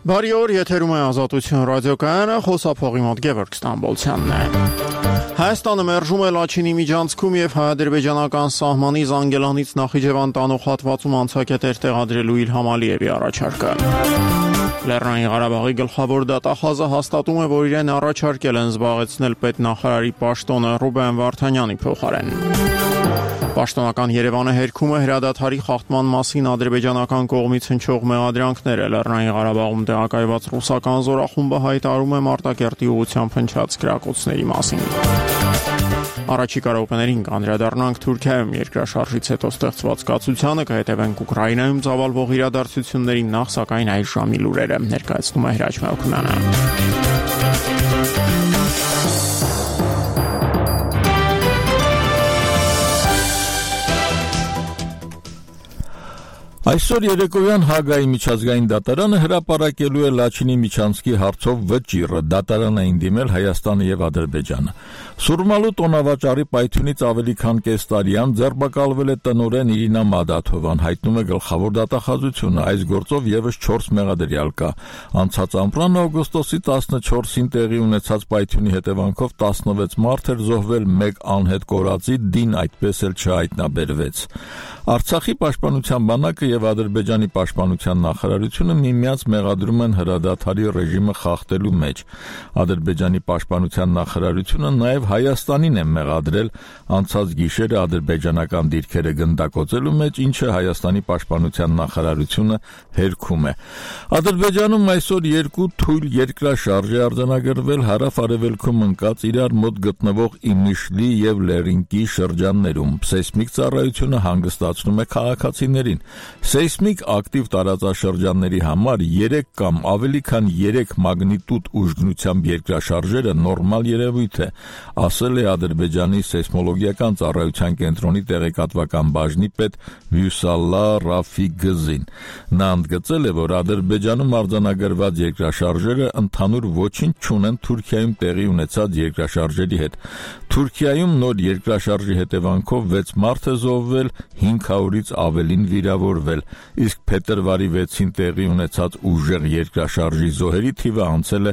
Բարի օր, եթերում է Ազատություն ռադիոկայանը, խոսափողի մոտ Գևորգ Ստամբոլցյանն է։ Հայաստանը մերժում է Լաչինի միջանցքում եւ հայ-ադրբեջանական սահմանի Զանգելանից Նախիջևան տանող հատվածում անցակետեր տեղադրելու Իլհամ Ալիևի առաջարկը։ Լեռնային Ղարաբաղի գլխավոր դատախազը հաստատում է, որ իրեն առաջարկել են զբաղեցնել պետնախարարի պաշտոնը Ռուբեն Վարդանյանի փոխարեն։ Պաշտոնական Երևանը հերքում է հրադադարի խախտման մասին ադրբեջանական կողմից հնչող մեղադրանքները։ Լեռնային Ղարաբաղում տեղակայված ռուսական զորախումբը հայտարարում է Մարտակերտի ուղղությամբ հնչած կրակոցների մասին։ Առաջիկա րոպեներին կանդրադառնանք Թուրքիայում երկրաշարժից հետո ստեղծված կացությանը, կհետևենք Ուկրաինայում ծավալվող իրադարձություններին, նախ սակայն այս ժամի լուրերը ներկայացնում է Հրաչ Մելքոնյանը։ Այսօր երեկոյան Հագայի միջազգային դատարանը հրապարակելու է Լաչինի միջանցքի հարցով վճիռը։ Դատարան էին դիմել Հայաստանը եւ Ադրբեջանը։ Սուրմալու տոնավաճառի պայթյունից ավելի քան կես տարի անց ձերբակալվել է տնօրեն Իրինա Մադաթովան, հայտնում է գլխավոր դատախազությունը։ Այս գործով եւս 4 մեղադրյալ կա։ Անցած ամռան օգոստոսի 14-ին տեղի ունեցած պայթյունի հետևանքով 16 մարդ էր զոհվել, 1 անհետ կորածի դին այդպես էլ չհայտնաբերվեց։ Արցախի պաշտպանության բանակը եւ Ադրբեջանի պաշտպանության նախարարությունը միմյանց մեղադրում են հրադադարի ռեժիմը խախտելու մեջ։ Ադրբեջանի պաշտպանության նախարարությունը նաեւ Հայաստանին է մեղադրել անցած գիշերը ադրբեջանական դիրքերը գնդակոծելու մեջ, ինչը Հայաստանի պաշտպանության նախարարությունը հերքում է։ Ադրբեջանում այսօր 2 թույլ երկրաշարժ է արձանագրվել հարավ-արևելքում ընկած իրար մոտ գտնվող Իմիշլի եւ Լերինկի շրջաններում։ Սեյսմիկ ծառայությունը հանգստացնում է քաղաքացիներին։ Սեյսմիկ ակտիվ տարածաշրջանների համար 3 կամ ավելի քան 3 մագնիտուդ ուժգնությամբ երկրաշարժերը նորմալ երևույթ է, ասել է Ադրբեջանի սեյսմոլոգիական ծառայության կենտրոնի տեղեկատվական բաժնի պետ Վյուսալլա Ռաֆիգզին։ Նա ընդգծել է, որ Ադրբեջանում արձանագրված երկրաշարժերը ընդհանուր ոչինչ չունեն Թուրքիայում տեղի ունեցած երկրաշարժերի հետ։ Թուրքիայում նոր երկրաշարժի հետևանքով 6 մարդ է զոհվել, 500-ից ավելին վիրավորվել, իսկ փետրվարի 6-ին տեղի ունեցած ուժեղ երկրաշարժի զոհերի թիվը անցել է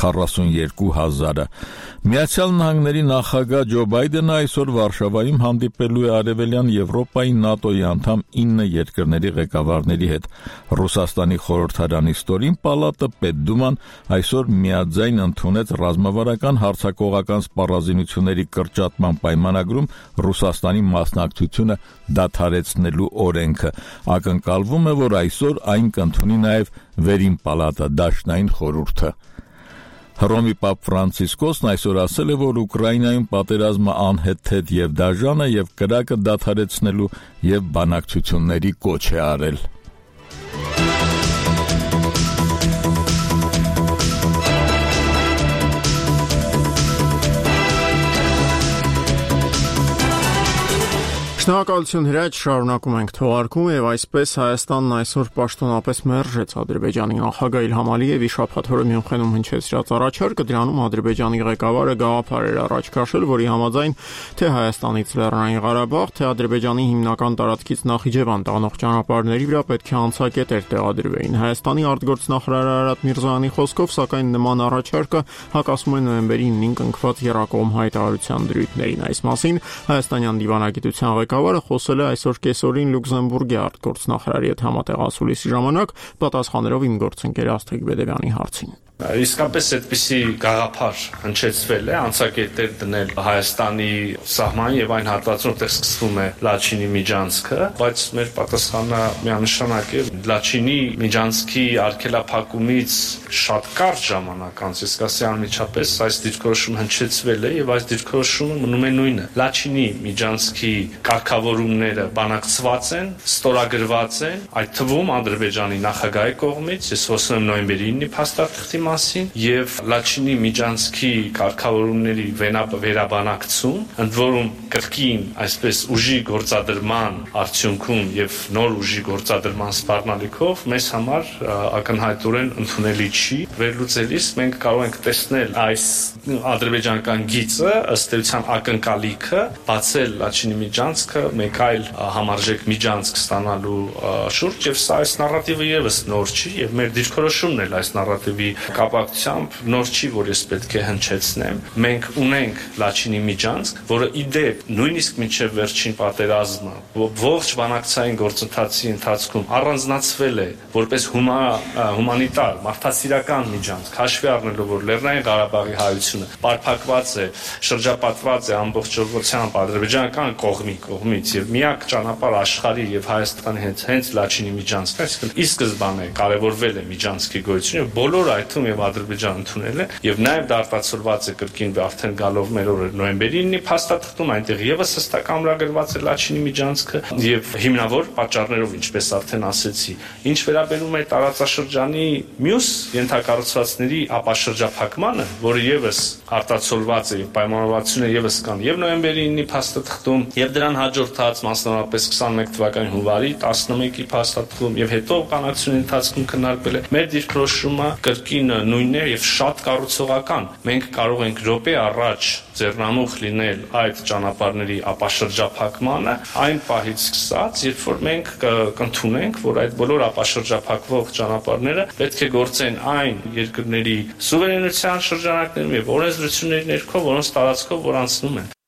42,000-ը։ Միացյալ Նահանգների նախագահ Ջո Բայդենը այսօր Վարշավայում հանդիպելու է Արևելյան Եվրոպայի ՆԱՏՕ-ի անդամ 9 երկրների ղեկավարների հետ։ Ռուսաստանի խորհրդարանի ստորին պալատը Պետդուման այսօր միաձայն ընդունեց ռազմավարական հարձակողական սպառազինությունների կրճատման պայմանագրում Ռուսաստանի մասնակցությունը դադարեցնելու օրենքը։ Ակնկալվում է, որ այսօր այն կընդունի նաև վերին պալատը, դաշնային խորհուրդը։ Հռոմի Պապ Ֆրանցիսկոսն այսօր ասել է, որ Ուկրաինայում պատերազմը անհեթեթ եւ դաժան է եւ կրակը դադարեցնելու եւ բանակցությունների կոչ է արել։ Շնորհակալություն Հրաչ, շարունակում ենք թողարկումը եւ այսպես Հայաստանն այսօր պաշտոնապես մերժեց Ադրբեջանի նախագահ Իլհամ Ալիևի շաբաթ օրը Մյունխենում հնչեցրած առաջարկը։ Դրանում Ադրբեջանի ղեկավարը գաղափար էր առաջ քաշել, որի համաձայն թե Հայաստանից Լեռնային Ղարաբաղ, թե Ադրբեջանի հիմնական տարածքից Նախիջևան տանող ճանապարհների վրա պետք է անցակետեր տեղադրվեին։ Հայաստանի արտգործնախարար Արարատ Միրզոյանի խոսքով, սակայն նման առաջարկը հակասում է նոյեմբերի 9-ին կնքված Եռակողմ հայտարարության դրույթներին։ Այս մասին Հայաստանյան դիվանագիտության ղեկավարը խոսել է այսօր կեսօրին Լյուքսեմբուրգի արտգործնախարարի հետ համատեղ ասուլիսի ժամանակ, պատասխանելով իմ գործընկեր Աստղիկ Բեդևյանի հարցին։ Իսկապես այդպիսի գաղափար հնչեցվել է, անցակետեր դնել Հայաստանի սահման եւ այն հատվածում, որտեղ սկսվում է Լաչինի միջանցքը, բայց մեր պատասխանը միանշանակ է։ Լաչինի միջանցքի արգելափակումից շատ կարճ ժամանակ անց, իսկ ասի անմիջապես այս դիրքորոշումը հնչեցվել է եւ այս դիրքորոշումը մնում է նույնը։ Լաչինի միջանցքի կարգավորումները բանակցված են, ստորագրված են, այդ թվում Ադրբեջանի նախագահի կողմից, ես խոսում եմ նոյեմբերի 9-ի փաստաթղթի մասին եւ Լաչինի Միջանցքի կարգավորումների վերաբանակցում, ընդ որում կրկին այսպես ուժի գործադրման արդյունքում եւ նոր ուժի գործադրման սպառնալիքով մեզ համար ակնհայտորեն ընդունելի չի։ Վերլուծելիս մենք կարող ենք տեսնել այս ադրբեջանական գիծը ըստ էության ակնկալիքը բացել Լաչինի Միջանցքը մեկ այլ համարժեք միջանցք ստանալու շուրջ եւ սա այս նարատիվը եւս նոր չի եւ մեր դիրքորոշումն էլ այս նարատիվի կապակցությամբ նոր չի, որ ես պետք է հնչեցնեմ։ Մենք ունենք Լաչինի Միջանցք, որը իդեպ նույնիսկ մինչև վերջին պատերազմը ողջ բանակցային գործընթացի ընթացքում առանձնացվել է որպես հումանիտար մարդասիրական միջանցք, հաշվի առնելով որ Լեռնային Ղարաբաղի հայությունը պարփակված է, շրջապատված է ամբողջությամբ ադրբեջանական կողմից եւ միակ ճանապարհ աշխարհի եւ Հայաստանի հենց Լաչինի Միջանցքն, այսինքն ի սկզբանե կարևորվել է Միջանցքի գոյությունը, բոլոր այդ թվում եւ Ադրբեջանը ընդունել է եւ նաեւ դա արտացոլված է կրկին արդեն գալով մեր օրը նոյեմբերի 9-ի փաստաթղթում, այնտեղ եւս հստակ ամրագրված է Լաչինի Միջանցքը եւ հիմնավոր պատճառներով, ինչպես արդեն ասեցի, ինչ վերաբերում է տարածաշրջանի մյուս ենթակառուցվածքների ապաշրջափակմանը, որը եւս արտացոլված է եւ պայմանավորվածությունը եւս կան եւ նոյեմբերի 9-ի փաստաթղթում եւ դրան հաջորդած մասնավորապես 21 թվականի հունվարի 11-ի փաստաթղթում եւ հետո կանացիոնի ընթացքում քննարկվել է մեր դիրքորոշումը կրկին նույնն է եւ շատ կառուցողական։ Մենք կարող ենք րոպե առաջ ձեռնամուխ լինել այդ ճանապարհների ապաշրջափակմանը այն պահից սկսած, երբ որ մենք կընդունենք, որ այդ բոլոր ապաշրջափակվող ճանապարհները պետք է գործեն այն երկրների սուվերենության շրջանակներում եւ օրենսդրությունների ներքո, որոնց տարածքով որ անցնում են։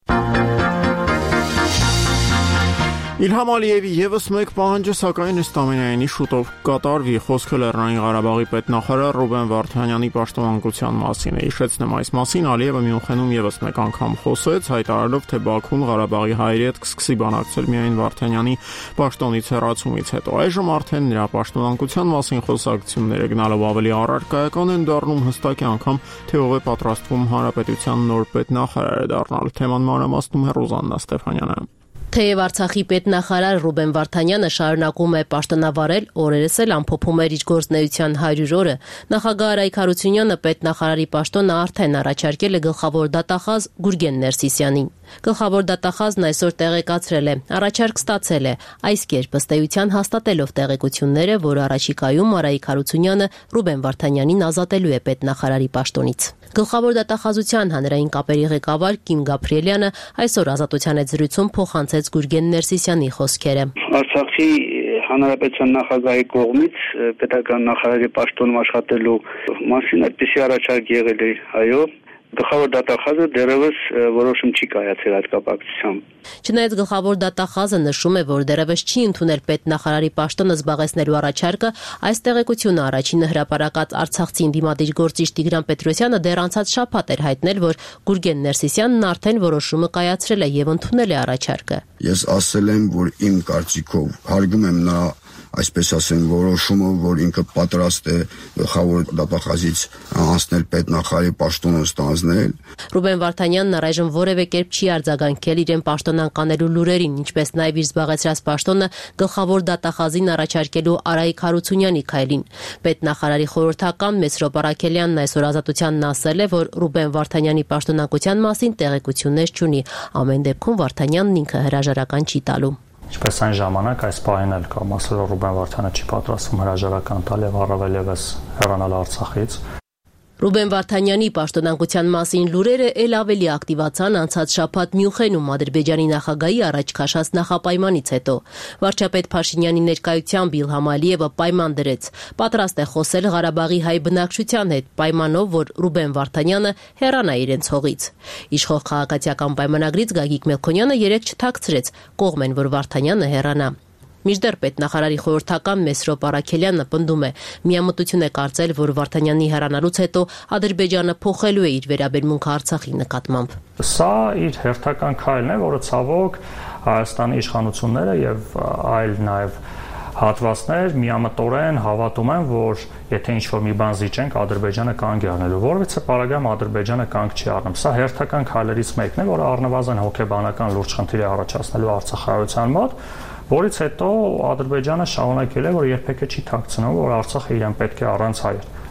Իլհամ Ալիևի եւս մեկ պահանջը սակայն ըստ ամենայնի շուտով կատարվի, խոսքը Լեռնային Ղարաբաղի պետնախարար Ռուբեն Վարդանյանի պաշտոնանկության մասին է։ Հիշեցնեմ, այս մասին Ալիևը Մյունխենում եւս մեկ անգամ խոսեց, հայտարարելով, թե Բաքուն Ղարաբաղի հայերի հետ կսկսի բանակցել միայն Վարդանյանի պաշտոնից հեռացումից հետո։ Այժմ արդեն նրա պաշտոնանկության մասին խոսակցությունները գնալով ավելի առարկայական են դառնում, հստակ է անգամ, թե ով է պատրաստվում հանրապետության նոր պետնախարարը դառնալ։ Թեման մանրամասնում է Ռոզաննա Ստեփանյանը։ Թեև Արցախի պետնախարար Ռուբեն Վարդանյանը շարունակում է պաշտոնավարել, օրերս էլ ամփոփում էր իր գործունեության 100 օրը, նախագահ Արայք Հարությունյանը պետնախարարի պաշտոնը արդեն առաջարկել է գլխավոր դատախազ Գուրգեն Ներսիսյանին։ Գլխավոր դատախազն այսօր տեղեկացրել է, առաջարկ ստացել է, այս կերպ ըստ էության հաստատելով տեղեկությունները, որ առաջիկայում Արայք Հարությունյանը Ռուբեն Վարդանյանին ազատելու է պետնախարարի պաշտոնից։ Գլխավոր դատախազության հանրային կապերի ղեկավար Կիմ Գաբրիելյանը այսօր Ազատության հետ զրույցում փոխանցեց Գուրգեն Ներսիսյանի խոսքերը։ Արցախի հանրապետության նախագահի կողմից պետական նախարարի պաշտոնում աշխատելու մասին այդպիսի առաջարկ եղել է, այո, գլխավոր դատախազը դեռևս որոշում չի կայացել այդ կապակցությամբ։ Չնայած գլխավոր դատախազը նշում է, որ դեռևս չի ընդունել պետնախարարի պաշտոնը զբաղեցնելու առաջարկը, այս տեղեկությունը առաջինը հրապարակած արցախցի ընդդիմադիր գործիչ Տիգրան Պետրոսյանը դեռ անցած շաբաթ էր հայտնել, որ Գուրգեն Ներսիսյանն արդեն որոշումը կայացրել է եւ ընդունել է առաջարկը։ Ես ասել եմ, որ իմ կարծիքով հարգում եմ նա այսպես ասեմ, որոշումը, որ ինքը պատրաստ է գլխավոր դատախազից անցնել պետնախարարի պաշտոնը ստանձնել։ Ռուբեն Վարդանյանն առայժմ որևէ կերպ չի արձագանքել իրեն պաշտոնանկանելու լուրերին, ինչպես նաև իր զբաղեցրած պաշտոնը գլխավոր դատախազին առաջարկելու Արայք Հարությունյանի քայլին։ Պետնախարարի խորհրդական Մեսրոպ Արաքելյանն այսօր Ազատությանն ասել է, որ Ռուբեն Վարդանյանի պաշտոնանկության մասին տեղեկություններ չունի։ Ամեն դեպքում Վարդանյանն ինքը հրաժարական չի տալու։ Ինչպես այն ժամանակ այս պահին էլ կամ ասել որ Ռուբեն Վարդյանը չի պատրաստվում հրաժարական տալ եւ առավել եւս հեռանալ Արցախից։ Ռուբեն Վարդանյանի պաշտոնանկության մասին լուրերը ել ավելի ակտիվացան անցած շաբաթ Մյունխենում Ադրբեջանի նախագահի առաջ քաշած նախապայմանից հետո։ Վարչապետ Փաշինյանի ներկայությամբ Իլհամ Ալիևը պայման դրեց, պատրաստ է խոսել Ղարաբաղի հայ բնակչության հետ, պայմանով, որ Ռուբեն Վարդանյանը հեռանա իրենց հողից։ Իշխող քաղաքացիական պայմանագրից Գագիկ Մելքոնյանը երեկ չթաքցրեց, կողմ են, որ Վարդանյանը հեռանա։ Մինչդեռ պետնախարարի խորհրդական Մեսրոպ Արաքելյանը պնդում է, միամտություն է կարծել, որ Վարդանյանի հեռանալուց հետո Ադրբեջանը փոխելու է իր վերաբերմունքը Արցախի նկատմամբ։ Սա իր հերթական քայլն է, որը ցավոք Հայաստանի իշխանությունները եւ այլ նաեւ հատվածներ միամտորեն հավատում են, որ եթե ինչ-որ մի բան զիջենք, Ադրբեջանը կանգ է առնելու, որովհետեւ պարագայում Ադրբեջանը կանգ չի առնում։ Սա հերթական քայլերից մեկն է, որը առնվազն հոգեբանական լուրջ խնդիր է առաջացնելու Արցախայության մոտ, որից հետո Ադրբեջանը շարունակել է, որ երբեք չի թաքցնում, որ Արցախը իրեն պետք է առանց հայեր։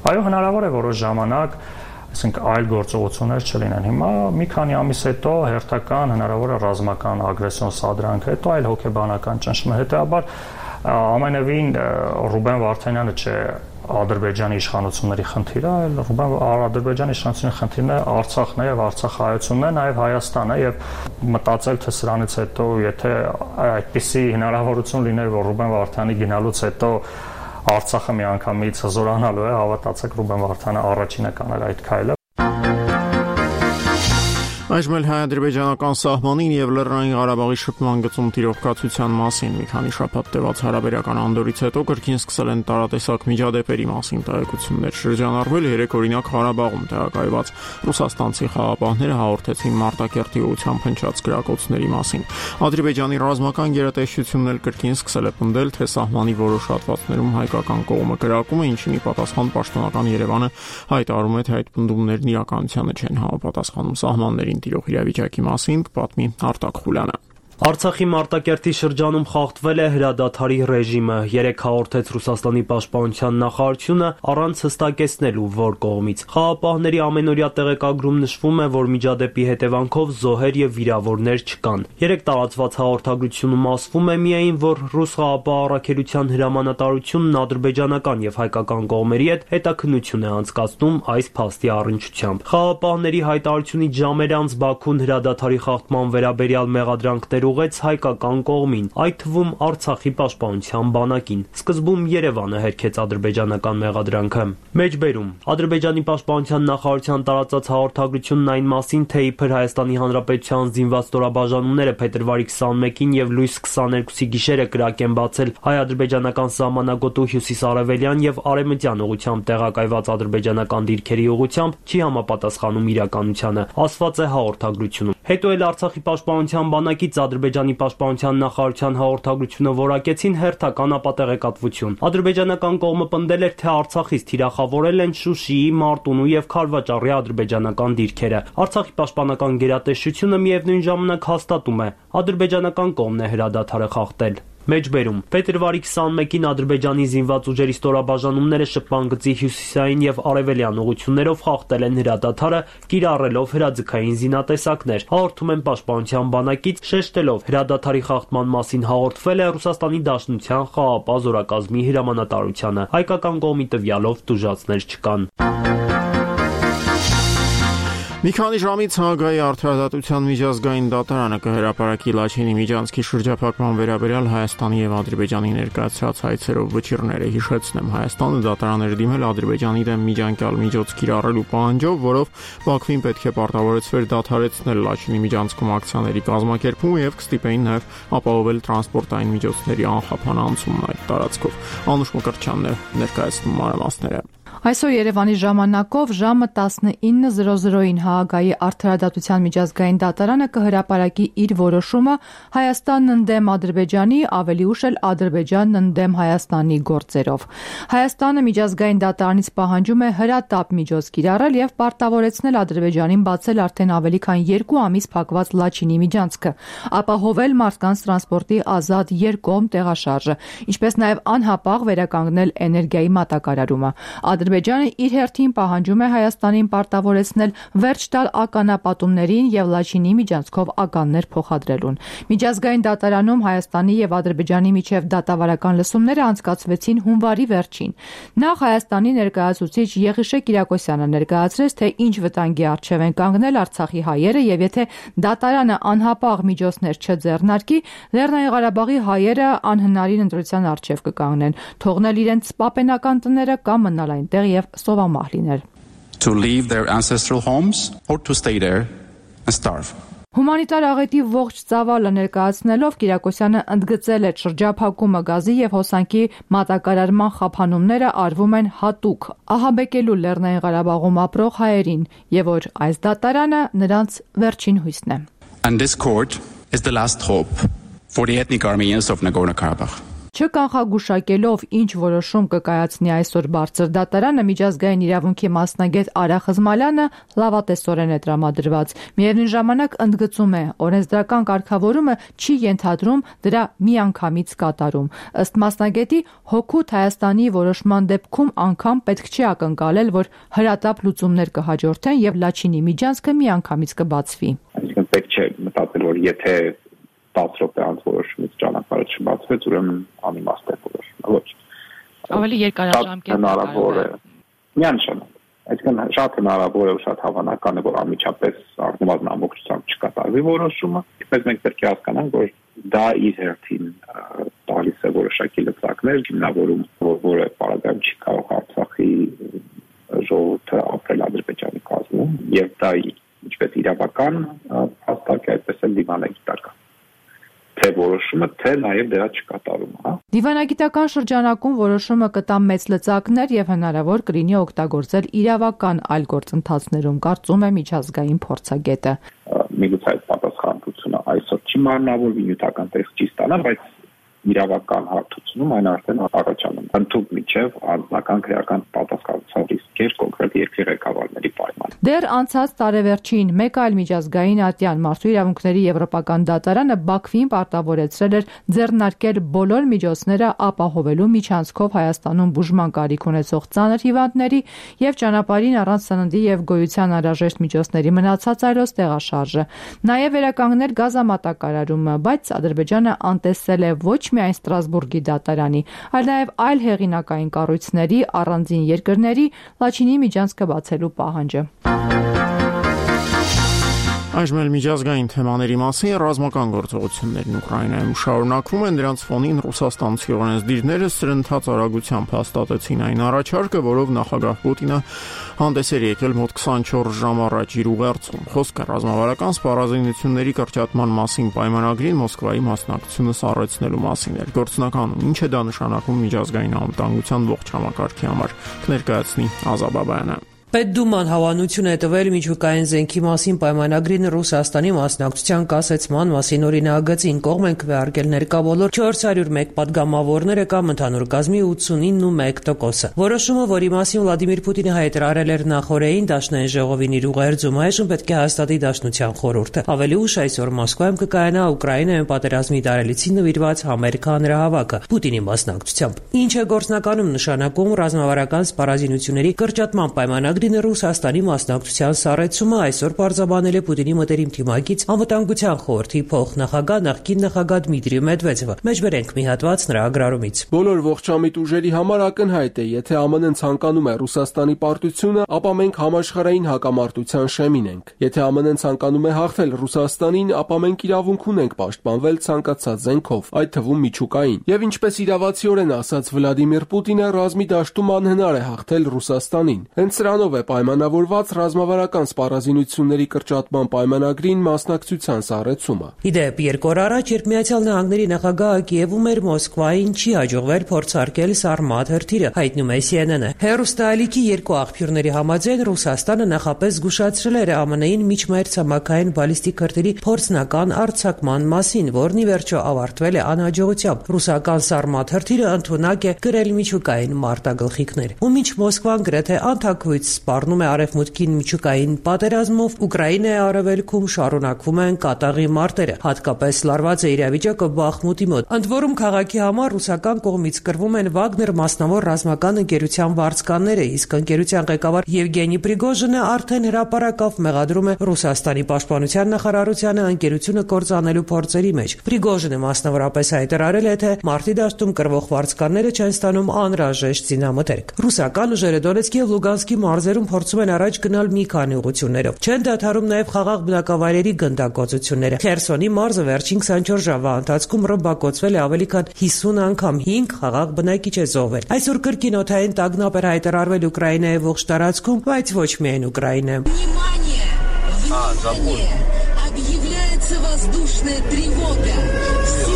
Այո, հնարավոր է որոշ ժամանակ այսինքն այլ գործողություններ չլինեն։ Հիմա մի քանի ամիս հետո հերթական հնարավոր է ռազմական ագրեսիոն սադրանք, հետո այլ հոգեբանական ճնշում, հետեւաբար ամենևին Ռուբեն Վարդանյանը չէ Ադրբեջանի իշխանությունների խնդիրը, այլ Ադրբեջանի իշխանությունների խնդիրն է Արցախն է եւ Արցախայությունն է, նաեւ Հայաստանը եւ մտածել թե սրանից հետո եթե այդպիսի հնարավորություն լիներ, որ Ռուբեն Վարդանի գնալուց հետո Արցախը միանգամից հզորանալու է, հավատացեք Ռուբեն Վարդանը առաջինը կաներ այդ քայլը։ Այժմ էլ հայ-ադրբեջանական սահմանին եւ Լեռնային Ղարաբաղի շփման գծում տիրող կացության մասին մի քանի շաբաթ տևած հարաբերական անդորից հետո կրկին սկսել են տարատեսակ միջադեպերի մասին տեղեկություններ շրջանառվել։ Երեք օրինակ Ղարաբաղում տեղակայված ռուսաստանցի խաղապահները հաղորդեցին Մարտակերտի ուղղությամբ հնչած գրակոծների մասին։ Ադրբեջանի ռազմական գերատեսչությունն էլ կրկին սկսել է պնդել, թե սահմանի որոշ հատվածներում հայկական կողմը գրակում է, ինչին ի պատասխան պաշտոնական Երևանը հայտարարում է, թե այդ պնդումներն իրականությանը չեն համապատասխանում սահմաններին տիրող իրավիճակի մասին կպատմի Արտակ Խուլյանը։ Արցախի Մարտակերտի շրջանում խախտվել է հրադադարի ռեժիմը։ Երեք հաղորդեց Ռուսաստանի պաշտպանության նախարարությունը առանց հստակեցնելու որ կողմից։ Խաղապահների ամենօրյա տեղեկագրում նշվում է, որ միջադեպի հետևանքով զոհեր եւ վիրավորներ չկան։ Երեք տարածված հաղորդագրությունում ասվում է միայն, որ ռուս խաղապահ առաքելության հրամանատարությունն ադրբեջանական եւ հայկական կողմերի հետ հետաքննություն է անցկացնում այս փաստի առնչությամբ։ Խաղապահների հայտարարությունից ժամեր անց Բաքուն հրադադարի խախտման վերաբերյալ մեղադրանքներ ուղեց հայկական կողմին, այդ թվում Արցախի պաշտպանության բանակին։ Սկզբում Երևանը հերքեց ադրբեջանական մեղադրանքը։ Մեջբերում Ադրբեջանի պաշտպանության նախարարության տարածած հաղորդագրությունն այն մասին, թե իբր Հայաստանի Հանրապետության զինված ստորաբաժանումները փետրվարի 21-ին եւ լույս 22-ի գիշերը կրակ են բացել հայ-ադրբեջանական սահմանագոտու հյուսիս-արևելյան եւ արևմտյան ուղղությամբ տեղակայված ադրբեջանական դիրքերի ուղղությամբ չի համապատասխանում իրականությանը, ասված է հաղորդագրությունում։ Հետո էլ Արցախի պաշտպանության բանակից Ադրբեջանի պաշտպանության նախարարության հաղորդագրությունը որակեցին հերթական ապատեղեկատվություն։ Ադրբեջանական կողմը պնդել էր, թե Արցախից թիրախավորել են Շուշիի, Մարտունու եւ Քարվաճառի ադրբեջանական դիրքերը։ Արցախի պաշտպանական գերատեսչությունը միևնույն ժամանակ հաստատում է, ադրբեջանական կողմն է հրադադարը խախտել։ Մեջբերում Փետրվարի 21-ին Ադրբեջանի զինված ուժերի ստորաբաժանումները շփման գծի հյուսիսային եւ արևելյան ուղություններով խախտել են հրադադարը, կիրառելով հրաձգային զինատեսակներ։ Հաղորդում են պաշտպանության բանակից, շեշտելով հրադադարի խախտման մասին հաղորդվել է Ռուսաստանի Դաշնության խաղապահ զորակազմի հրամանատարությանը։ Հայկական կողմի տվյալով տուժածներ չկան։ Մի քանի ժամից Հաագայի արդարադատության միջազգային դատարանը կհրապարակի Լաչինի միջանցքի շրջափակման վերաբերյալ Հայաստանի եւ Ադրբեջանի ներկայացրած հայցերով վճիռները։ Հիշեցնեմ, Հայաստանը դատարաններ դիմել Ադրբեջանի դեմ միջանկյալ միջոց կիրառելու պահանջով, որով Բաքվին պետք է պարտավորեցվեր դադարեցնել Լաչինի միջանցքում ակցիաների կազմակերպումը եւ կստիպեին նաեւ ապահովել տրանսպորտային միջոցների անխափան անցումն այդ տարածքով։ Անուշ Մկրտչյանն է ներկայացնում մանրամասները։ Այսօր Երևանի ժամանակով ժամը 19:00-ին Հաագայի արդարադատության միջազգային դատարանը կհրապարակի իր որոշումը Հայաստանն ընդդեմ Ադրբեջանի, ավելի ուշ էլ Ադրբեջանն ընդդեմ Հայաստանի գործերով։ Հայաստանը միջազգային դատարանից պահանջում է հրատապ միջոց կիրառել եւ պարտավորեցնել Ադրբեջանին բացել արդեն ավելի քան 2 ամիս փակված Լաչինի միջանցքը, ապահովել մարդկանց տրանսպորտի ազատ երկկողմ տեղաշարժը, ինչպես նաեւ անհապաղ վերականգնել էներգիայի մատակարարումը։ Ադրբեջանը իր հերթին պահանջում է Հայաստանին պարտավորեցնել վերջ տալ ականապատումներին եւ Լաչինի միջանցքով ականներ փոխադրելուն։ Միջազգային դատարանում Հայաստանի եւ Ադրբեջանի միջև դատավարական լսումները անցկացվեցին հունվարի վերջին։ Նախ Հայաստանի ներկայացուցիչ Եղիշե Կիրակոսյանը ներկայացրեց, թե ինչ վտանգի առջև են կանգնել Արցախի հայերը եւ եթե դատարանը անհապաղ միջոցներ չձեռնարկի, Լեռնային Ղարաբաղի հայերը անհնարին ընտրության առջև կկանգնեն՝ թողնել իրենց պապենական տները կամ մնալ այնտեղ եւ սովամահ լինել։ To leave their ancestral homes or to stay there and starve. Հումանիտար աղետի ողջ ծավալը ներկայացնելով Կիրակոսյանը ընդգծել է շրջափակումը գազի եւ հոսանքի մատակարարման խափանումները արվում են հատուկ ահաբեկելու Լեռնային Ղարաբաղում ապրող հայերին եւ որ այս դատարանը նրանց վերջին հույսն է։ And this court is the last hope for the ethnic Armenians of Nagorno-Karabakh. Չկանխագուշակելով ինչ որոշում կկայացնի այսօր բարձր դատարանը, միջազգային իրավունքի մասնագետ Արա Խզմալյանը լավատեսորեն է տրամադրված։ Միևնույն ժամանակ ընդգծում է, օրենսդրական կարգավորումը չի ենթադրում դրա միանգամից կատարում։ Ըստ մասնագետի, հօգուտ Հայաստանի որոշման դեպքում անգամ պետք չի ակնկալել, որ հրատապ լուծումներ կհաջորդեն եւ Լաչինի միջանցքը միանգամից կբացվի։ Այսինքն պետք չէ մտածել, որ եթե 10 րոպե անց որոշումից ճանապարհը չբացվեց, ուրեմն անիմաստ է որոշումը, ոչ։ Ավելի երկարաժամկետ հնարավոր է։ Միանշանակ։ Այսինքն շատ հնարավոր է ու շատ հավանական է, որ անմիջապես առնվազն ամբողջությամբ չկատարվի որոշումը, բայց մենք պետք է հասկանանք, որ դա իր հերթին տալիս է որոշակի լծակներ, հիմնավորում, որը պարագայում չի կարող Արցախի ժողովուրդը ապրել Ադրբեջանի կազմում, եւ դա ինչպես իրավական հաստատ է, այդպես էլ դիվանագիտական թե որոշումը, թե նաև դրա չկատարումը, Դիվանագիտական շրջանակում որոշումը կտա մեծ լծակներ եւ հնարավոր կլինի օգտագործել իրավական այլ գործընթացներում, կարծում է միջազգային փորձագետը։ Միգուցե այդ պատասխանատվությունը այսօր չի մարմնավորվի, նյութական տեքստ չի ստանա, բայց իրավական հարթությունում այն արդեն առաջանում է։ Ընդհանուր միջև անձնական քրեական պատասխանատվության ռիսկեր կոնկրետ երկրի ղեկավարների պայման։ Դեռ անցած տարեվերջին մեկ այլ միջազգային ատյան մարդու իրավունքների եվրոպական դատարանը Բաքվին պարտավորեցրել էր ձեռնարկել բոլոր միջոցները ապահովելու միջանցքով Հայաստանում բուժման կարիք ունեցող ծանր հիվանդների եւ ճանապարհին առանց սննդի եւ գոյության անհրաժեշտ միջոցների մնացած այլոց տեղաշարժը։ Նաեւ վերականգնել գազամատակարարումը, բայց Ադրբեջանը անտեսել է ոչ միայն Ստրասբուրգի դատարանի, այլ նաև այլ հեղինակային կառույցների, առանձին երկրների Լաչինի միջանցքը բացելու պահանջը։ Այժմ էլ միջազգային թեմաների մասին ռազմական գործողություններն Ուկրաինայում շարունակվում են, դրանց ֆոնին ռուսաստանցի օրենսդիրները սրընթաց արագությամբ հաստատեցին այն առաջարկը, որով նախագահ Պուտինը հանդես էր եկել մոտ 24 ժամ առաջ իր ուղերձում։ Խոսքը ռազմավարական սպառազինությունների կրճատման մասին պայմանագրին Մոսկվայի մասնակցությունը սառեցնելու մասին էր։ Գործնականում ինչ է դա նշանակում միջազգային անվտանգության ողջ համակարգի համար, կներկայացնի Ազա Բաբայանը։ Պետդուման հավանություն է տվել միջուկային զենքի մասին պայմանագրին Ռուսաստանի մասնակցության կասեցման մասին օրինագծին, կողմ են քվեարկել ներկա բոլոր 401 պատգամավորները կամ ընդհանուր կազմի 89.1%-ը։ Որոշումը, որի մասին Վլադիմիր Պուտինը հայտարարել էր նախորդին Դաշնային ժողովին իր ուղերձում, այժմ պետք է հաստատի Դաշնության խորհուրդը։ Ավելի ուշ այսօր Մոսկվայում կկայանա Ուկրաինայում պատերազմի տարելիցին նվիրված համերգ հանրահավաքը Պուտինի մասնակցությամբ։ Ինչ է գործնականում նշանակում ռազմավարական սպառազինությունների կրճատման պայմանագրի Ռուսաստանի մասնակցության սառեցումը այսօր պարզաբանել է Պուտինի մտերիմ թիմակից անվտանգության խորհրդի փոխնախագահ նախկին նախագահ Դմիտրի Մեդվեդևը։ Մեջբերենք մի հատված նրաագրառումից։ Բոլոր ողջամիտ ուժերի համար ակնհայտ է, եթե ԱՄՆ-ն ցանկանում է Ռուսաստանի պարտությունը, ապա մենք համաշխարհային հակամարտության շեմին ենք։ Եթե ԱՄՆ-ն ցանկանում է հաղթել Ռուսաստանին, ապա մենք իրավունք ունենք պաշտպանվել ցանկացած զենքով, այդ թվում միջուկային։ Եվ ինչպես իրավացիորեն ասաց Վլադիմիր Պուտինը, ռազմի դաշտում անհնար է հաղթել Ռուսաստանին։ Հենց սրանով է պայմանավորված ռազմավարական սպառազինությունների կրճատման պայմանագրին մասնակցության սառեցումը։ Իդեպ երկու օր առաջ, երբ Միացյալ Նահանգների նախագահը Կիևում էր, Մոսկվային չի հաջողվել փորձարկել Սարմատ հրթիռը, հայտնում է CNN-ը։ Հերոստալիքի երկու աղբյուրների համաձայն Ռուսաստանը նախապես զգուշացրել էր ԱՄՆ-ին միջմայրցամաքային բալիստիկ հրթիռի փորձնական արձակման մասին, որն ի վերջո ավարտվել է անհաջողությամբ։ Ռուսական Սարմատ հրթիռը ընդունակ է գրել միջուկային մարտագլխիկներ։ Ու մինչ Մոսկվան գրեթե անթաքույց սպառնում է արևմուտքին միջուկային պատերազմով, Ուկրաինայի արևելքում շարունակվում են կատաղի մարտերը, հատկապես լարված է իրավիճակը Բախմուտի մոտ։ Ընդ որում քաղաքի համար ռուսական կողմից կրվում են Վագներ մասնավոր ռազմական ընկերության վարձկանները, իսկ ընկերության ղեկավար Եվգենի Պրիգոժինը արդեն հրապարակավ մեղադրում է Ռուսաստանի պաշտպանության նախարարությանը ընկերությունը կործանելու փորձերի մեջ։ Պրիգոժինը մասնավորապես հայտարարել է, թե մարտի դաշտում կրվող վարձկանները չեն ստանում անհրաժեշտ զինամթերք։ Ռուսական ուժերը Դոնեցկի եւ Լուգանսկի մարզերում փորձում են առաջ գնալ մի քանի ուղղություններով։ Չեն դադարում նաև խաղաղ բնակավայրերի գնդակոծությունները։ Քերսոնի մարզը վերջին 24 ժամվա ընթացքում ռմբակոծվել է ավելի քան 50 անգամ, 5 խաղաղ բնակիչ է զոհվել։ Այսօր կրկին օդային տագնապ էր հայտարարվել Ուկրաինայի ողջ տարածքում, բայց ոչ միայն Ուկրաինայում։ Объявляется воздушная тревога.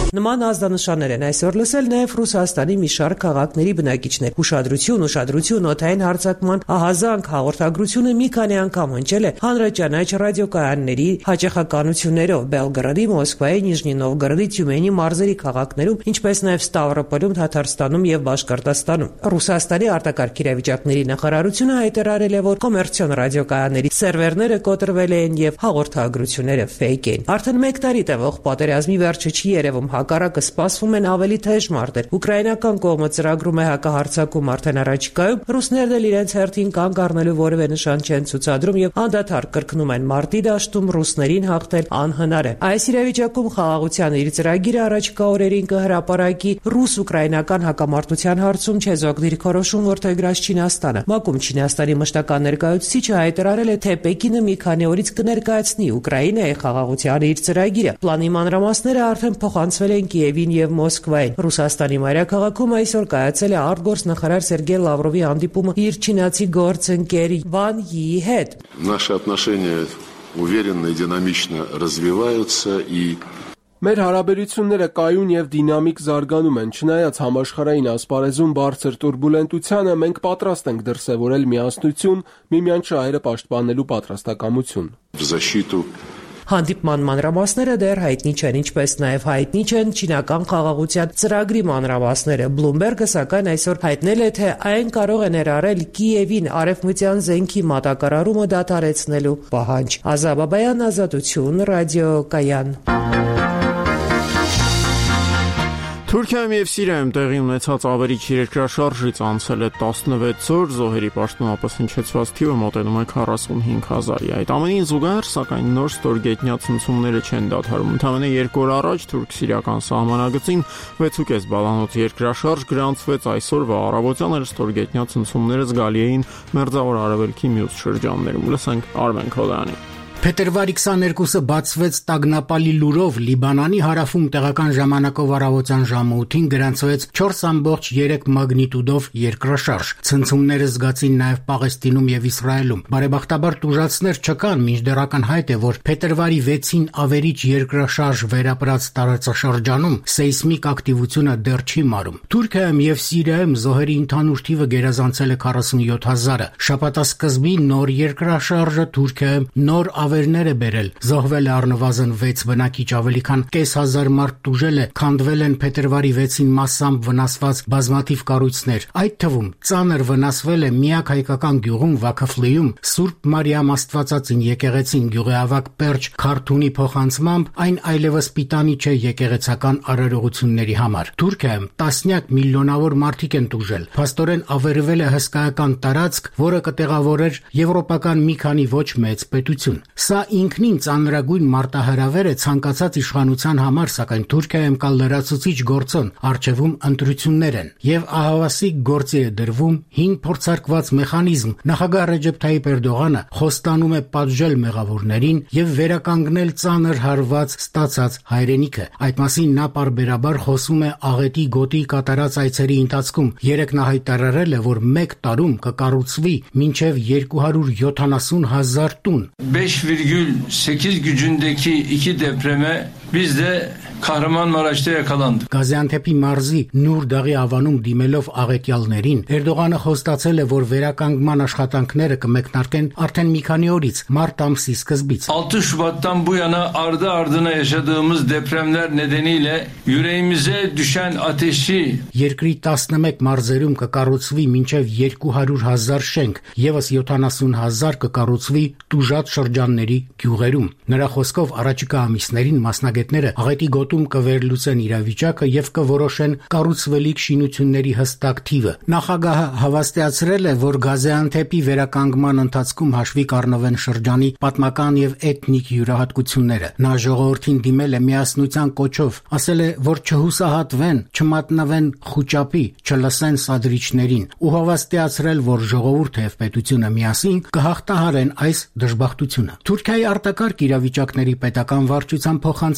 Նման ազդանշաններ են այսօր լսել նաև Ռուսաստանի մի շարք քաղաքների բնակիչներ։ Ուշադրություն, օդային հարձակման ահազանգ հաղորդագրությունը մի քանի անգամ հնչել է հանրաճանաչ ռադիոկայանների հաճախականություններով Բելգրադի, Մոսկվայի, Նիժնի Նովգորոդի, Թյումենի մարզերի քաղաքներում, ինչպես նաև Ստավրոպոլում, Թաթարստանում եւ Բաշկորտոստանում։ Ռուսաստանի արտակարգ իրավիճակների նախարարությունը հայտարարել է, որ կոմերցիոն ռադիոկայանների սերվերները կոտրվել են եւ հաղորդագրությունները ֆեյք են։ Արդեն 1 տարի տևող պատերազմի վերջը չի երևում, հակառակը սպասվում են ավելի թեժ մարտեր։ Ուկրաինական կողմը ծրագրում է հակահարձակում արդեն առաջիկայում, ռուսներն էլ իրենց հերթին կանգ առնելու որևէ նշան չեն ցուցադրում եւ անդադար կրկնում են մարտի դաշտում ռուսներին հաղթել անհնար է։ Այս իրավիճակում խաղաղության իր ծրագիրը առաջիկա օրերին կհրապարակի ռուս-ուկրաինական հակամարտության հարցում չեզոք դիրքորոշում որդեգրած Չինաստանը։ ՄԱԿ-ում Չինաստանի մշտական ներկայացուցիչը հայտարարել է, թե Պեկինը մի քանի օրից կներկայացնի Ուկրաինայի խաղաղության իր ծրագիրը։ Պլանի մանրամասները արդեն փոխանցվել են Կիևին եւ Մոսկվային։ Ռուսաստանի մայրաքաղաքում այսօր կայացել է արտգործնախարար Սերգեյ Լավրովի հանդիպումը իր չինացի գործընկեր Վան Յիի հետ։ Наши отношения уверенно и динамично развиваются и Մեր հարաբերությունները կայուն եւ դինամիկ զարգանում են, չնայած համաշխարհային ասպարեզում բարձր տուրբուլենտությանը, մենք պատրաստ ենք դրսեւորել միասնություն, միմյանց շահերը պաշտպանելու պատրաստակամություն։ Հանդիպման մանրամասները դեռ հայտնի չեն, ինչպես նաև հայտնի չեն չինական խաղաղության ծրագրի մանրամասները։ Բլումբերգը սակայն այսօր հայտնել է, թե այն կարող է ներառել Կիևին արևմտյան զենքի մատակարարումը դադարեցնելու պահանջ։ Ազաբաբայան, Ազատություն, ռադիոկայան։ Թուրքիայում եւ Սիրիայում տեղի ունեցած ավերիչ երկրաշարժից անցել է 16 օր, զոհերի պաշտոնապես հնչեցված թիվը մոտենում է 45,000-ի։ Այդ ամենին զուգահեռ, սակայն նոր ստորգետնյա ցնցումները չեն դադարում։ Ընդամենը 2 օր առաջ թուրք-սիրիական սահմանագծին 6.5 բալանոց երկրաշարժ գրանցվեց, այսօրվա առավոտյան էլ ստորգետնյա ցնցումները զգալի էին Մերձավոր Արևելքի մյուս շրջաններում։ Լսենք Արմեն Քոլյանի։ Փետրվարի 22-ը բացվեց տագնապալի լուրով Լիբանանի հարավում տեղական ժամանակով առավոտյան ժամը 8-ին գրանցվեց 4.3 մագնիտուդով երկրաշարժ։ Ցնցումները զգացին նաև Պաղեստինում եւ Իսրայելում։ Բարեբախտաբար տուժածներ չկան, մինչդեռ ակնհայտ է, որ փետրվարի 6-ին ավերիչ երկրաշարժ վերապրած տարածաշրջանում սեյսմիկ ակտիվությունը դեռ չի մարում։ Թուրքիայում եւ Սիրիայում զոհերի ընդհանուր թիվը գերազանցել է 47,000-ը։ Շաբաթասկզբին նոր երկրաշարժը Թուրքիայում նոր ավերներ է բերել, զոհվել է առնվազն 6 բնակիչ, ավելի քան կես հազար մարդ տուժել է, քանդվել են փետրվարի 6-ին massամբ վնասված բազմաթիվ կառույցներ, այդ թվում ծանր վնասվել է միակ հայկական գյուղում Վաքաֆլիում Սուրբ Մարիամ Աստվածածին եկեղեցին գյուղի ավագ Պերճ Քարթունի փոխանցմամբ այն այլևս պիտանի չէ եկեղեցական արարողությունների համար։ Թուրքիայում տասնյակ միլիոնավոր մարդիկ են տուժել, փաստորեն ավերվել է հսկայական տարածք, որը կտեղավորեր եվրոպական մի քանի ոչ մեծ պետություն։ Սա ինքնին ծանրագույն մարտահրավեր է ցանկացած իշխանության համար, սակայն Թուրքիայում կա լրացուցիչ գործոն, առջևում ընտրություններ են եւ ահավասիկ գործի է դրվում հին փորձարկված մեխանիզմ։ Նախագահ Ռեջեփ Թայիպ Էրդողանը խոստանում է պատժել մեղավորներին եւ վերականգնել ծանր հարված ստացած հայրենիքը։ Այդ մասին նա պարբերաբար խոսում է աղետի գոտի կատարած այցերի ընթացքում։ Երեկ նա հայտարարել է, որ 1 տարում կկառուցվի մինչեւ 270,000 տուն։ 5,8 gücündeki 2 depreme biz de Kahramanmaraş'ta yakalandık. Gaziantepի մարզի Նուր Դաղի ավանում դիմելով աղետյալներին Էրդողանը խոստացել է, որ վերականգնման աշխատանքները կմեկնարկեն արդեն մի քանի օրից, մարտ ամսի սկզբից։ 6 Şubat'tan bu yana ardı ardına yaşadığımız depremler nedeniyle yüreğimize düşen ateşi Երկրի 11 մարզերում կկառուցվի մինչև 200,000 շենք, եւս 70,000 կկառուցվի տուժած շրջանների գյուղերում։ Նրա խոսքով առաջիկա ամիսներին մասնագետները աղետի գոտում կվերլուծեն իրավիճակը եւ կորոշեն կառուցվելիք շինությունների հստակ թիվը։ Նախագահը հավաստիացրել է, որ Գազիանտեպի վերականգնման ընթացքում հաշվի կառնվեն շրջանի պատմական եւ էթնիկ յուրահատկությունները։ Նա ժողովրդին դիմել է միասնության կոչով, ասել է, որ չհուսահատվեն, չմատնվեն խուճապի, չլսեն սադրիչներին ու հավաստիացրել, որ ժողովուրդը եւ պետությունը միասին կհաղթահարեն այս դժբախտությունը։ Թուրքիայի արտակարգ իրավիճակների պետական վարչության փոխանցման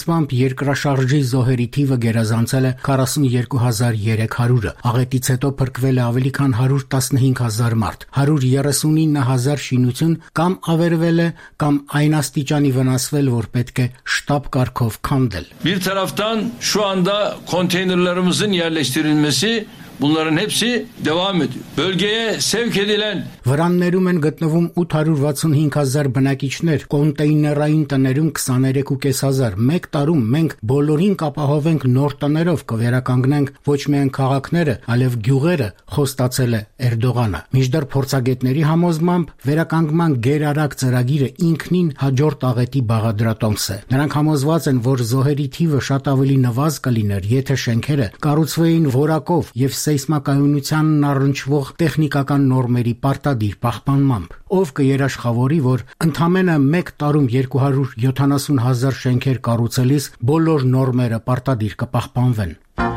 ճանաչմամբ երկրաշարժի զոհերի թիվը գերազանցել է 42300-ը։ Աղետից հետո փրկվել է ավելի քան 115,000 մարդ։ 139,000 շինություն կամ ավերվել է, կամ այն աստիճանի վնասվել, որ պետք է շտապ կարգով քանդել։ Bir taraftan şu anda konteynerlerimizin yerleştirilmesi bunların hepsi devam ediyor. Bölgeye sevk edilen Վրաններում են գտնվում 865,000 բնակիչներ, կոնտեյներային տներում 23,500։ Մեկ տարում մենք բոլորին կապահովենք նոր տներով, կվերականգնենք ոչ միայն քաղաքները, այլև գյուղերը, խոստացել է Էրդողանը։ Մինչդեռ փորձագետների համոզմամբ վերականգնման գերարագ ծրագիրը ինքնին հաջորդ աղետի բաղադրատոմս է։ Նրանք համոզված են, որ զոհերի թիվը շատ ավելի նվազ կլիներ, եթե շենքերը կառուցվեին որակով եւ սեյսմակայունությանն առնչվող տեխնիկական նորմերի պարտադիր պահպանմամբ։ Ով կերաշխավորի, որ ընդամենը մեկ տարում 270,000 շենքեր կառուցելիս բոլոր նորմերը պարտադիր կպահպանվեն։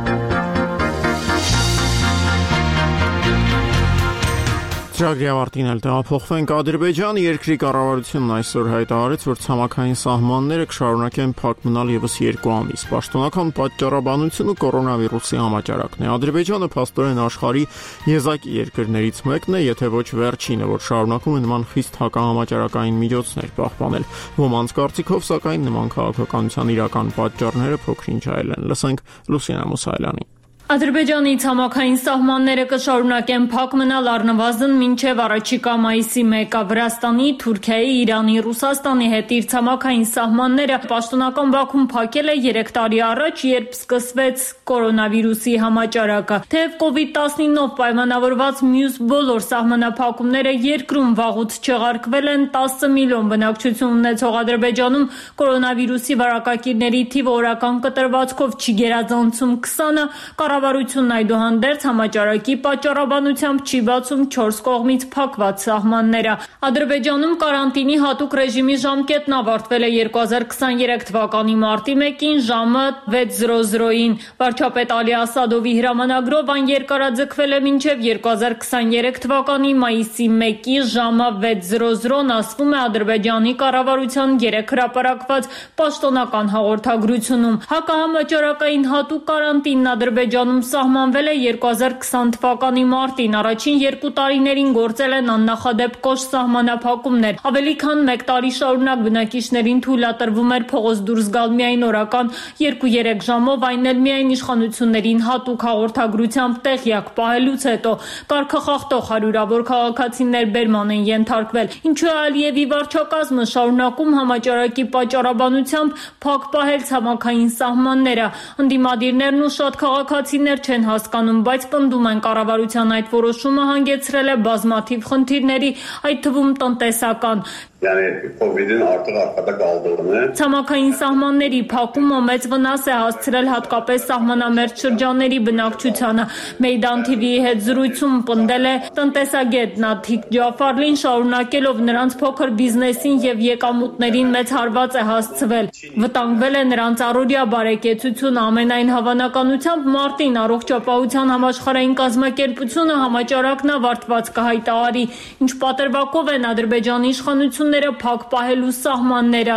Ծրագրի ավարտին էլ տեղափոխվենք Ադրբեջան։ Երկրի կառավարությունն այսօր հայտարարեց, որ ցամաքային սահմանները կշարունակեն փակ մնալ ևս 2 ամիս։ Պաշտոնական պատճառաբանությունը կորոնավիրուսի համաճարակն է։ Ադրբեջանը փաստորեն աշխարհի եզակի երկրներից մեկն է, եթե ոչ վերջինը, որ շարունակում է նման խիստ հակահամաճարակային միջոցներ պահպանել։ Ոմանց կարծիքով, սակայն նման քաղաքականության իրական պատճառները փոքրինչ այլ են։ Լսենք Լուսինա Մուսայելյանի։ Ադրբեջանի ցամաքային սահմանները կշարունակեն փակ մնալ առնվազն մինչև առաջիկա մայիսի 1-ը։ Վրաստանի, Թուրքիայի, Իրանի, Ռուսաստանի հետ իր ցամաքային սահմանները պաշտոնական Բաքուն փակել է 3 տարի առաջ, երբ սկսվեց կորոնավիրուսի համաճարակը։ Թեև COVID-19-ով պայմանավորված մյուս բոլոր սահմանափակումները երկրում վաղուց չեղարկվել են, 10 միլիոն բնակչություն ունեցող Ադրբեջանում կորոնավիրուսի վարակակիրների թիվը օրական կտրվածքով չի գերազանցում 20-ը, կառավարությունն այդուհանդերձ համաճարակի պատճառաբանությամբ չի բացում 4 կողմից փակված սահմանները։ Ադրբեջանում կարանտինի հատուկ ռեժիմի ժամկետն ավարտվել է 2023 թվականի մարտի 1-ին ժամը 6:00-ին։ Վարչապետ Ալի Ասադովի հրամանագրով այն երկարաձգվել է մինչև 2023 թվականի մայիսի 1-ի ժամը 6:00-ն, ասվում է Ադրբեջանի կառավարության 3 հրապարակված պաշտոնական հաղորդագրությունում։ Հակահամաճարակային հատուկ կարանտինն Ադրբեջանում սահմանվել է 2020 թվականի մարտին։ Առաջին 2 տարիներին գործել են աննախադեպ կոշտ սահմանափակումներ։ Ավելի քան 1 տարի շարունակ բնակիչներին թույլատրվում էր փողոց դուրս գալ միայն օրական 2-3 ժամով, այն էլ միայն իշխանություններին հատուկ հաղորդագրությամբ տեղյակ պահելուց հետո։ Կարգախախտող հարյուրավոր քաղաքացիներ բերման են ենթարկվել։ Ինչու է Ալիևի վարչակազմը շարունակում համաճարակի պատճառաբանությամբ փակ պահել ցամաքային սահմանները։ Ընդդիմադիրներն ու շատ քաղաքացիներ չեն հասկանում, բայց պնդում են կառավարության այդ որոշումը հանգեցրել է բազմաթիվ խնդիրների, այդ թվում տնտեսական։ COVID-ին արդեն արկադա գալդորն է։ Ցամաքային սահմանների փակումը մեծ վնաս է հասցրել հատկապես սահմանամերձ շրջանների բնակչությանը։ Մեյդան TV-ի հետ զրույցում պնդել է տնտեսագետ Նաթիկ Ջաֆարլին, շարունակելով նրանց փոքր բիզնեսին եւ եկամուտներին մեծ հարված է հասցվել։ Վտանգվել է նրանց առօրյա բարեկեցությունը։ Ամենայն հավանականությամբ մարտին առողջապահության համաշխարհային կազմակերպությունը համաճարակն ավարտված կհայտարարի, ինչ պատրվակով են Ադրբեջանի իշխանությունները փակ պահելու սահմանները։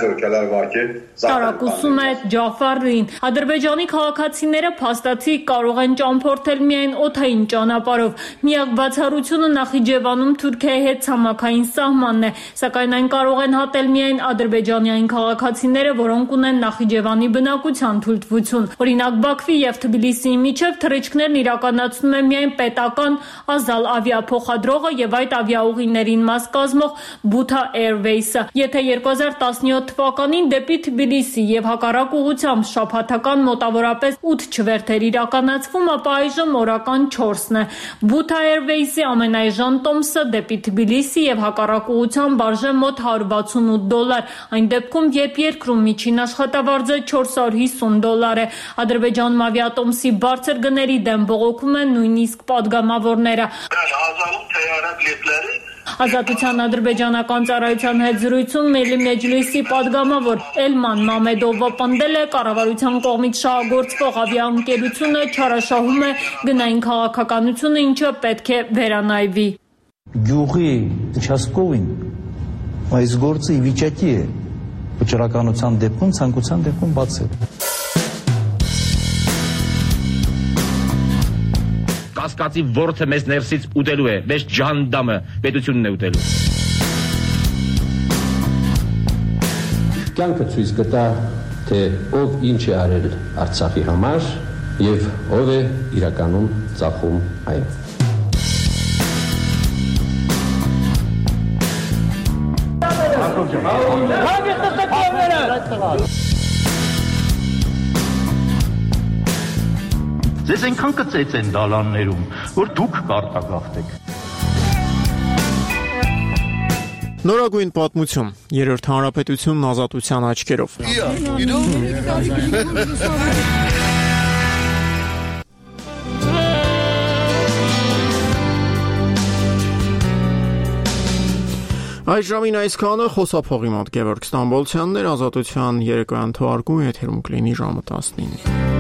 Տարակուսում է Ջաֆարին։ Ադրբեջանի քաղաքացիները փաստացի կարող են ճամփորդել միայն օդային ճանապարհով։ Միակ բացառությունը Նախիջևանում Թուրքիայի հետ ցամաքային սահմանն է, սակայն այն կարող են հատել միայն ադրբեջանյան քաղաքացիները, որոնք ունեն Նախիջևանի բնակության թույլտվություն։ Օրինակ Բաքվի եւ Թբիլիսիի միջև թռիչքներն իրականացնում է միայն պետական Ազալ ավիափոխադրողը եւ այդ ավիաուղիներին մաս կազմող Բութա Airways-ը։ Եթե 2017 թվականին դեպի Թբիլիսի եւ հակառակ ուղղությամբ շաբաթական մոտավորապես 8 չվերթեր իրականացվում, ապա այժմ օրական 4-ն է։ Բութա Airways-ի ամենայժան տոմսը դեպի Թբիլիսի եւ հակառակ ուղղությամբ արժե մոտ $168, այն դեպքում, երբ երկրում միջին աշխատավարձը $450 է։ Ադրբեջանում ավիատոմսի բարձր գների դեմ բողոքում են նույնիսկ падգամավորները։ Ազատության ադրբեջանական ծառայության հետ զրույցում Միլի Մեջլիսի падգամավոր Էլման Մամեդովը պնդել է, կառավարության կողմից շահագործվող ավիաընկերությունը չարաշահում է գնային քաղաքականությունը, ինչը պետք է վերանայվի։ Գյուղի участковին այս գործը ի վիճակի է վճռականության դեպքում, ցանկության դեպքում բացել։ Կասկածի ворթը մեզ ներսից ուտելու է, մեզ ջանդամը պետությունն է ուտելու։ Կյանքը ցույց կտա, թե ով ինչ է արել Արցախի համար եւ ով է իրականում ծախում այն։ Ձեզ այնքան կծեց են դալաններում, որ դուք կարտագաղթեք։ Նորագույն պատմություն, Երրորդ հանրապետությունն ազատության աչքերով։ Այս ժամին այսքանը, խոսափողի մոտ Գևորգ Ստամբոլցյանն էր, ազատության երեկոյան թողարկումը եթերում կլինի ժամը 19-ին։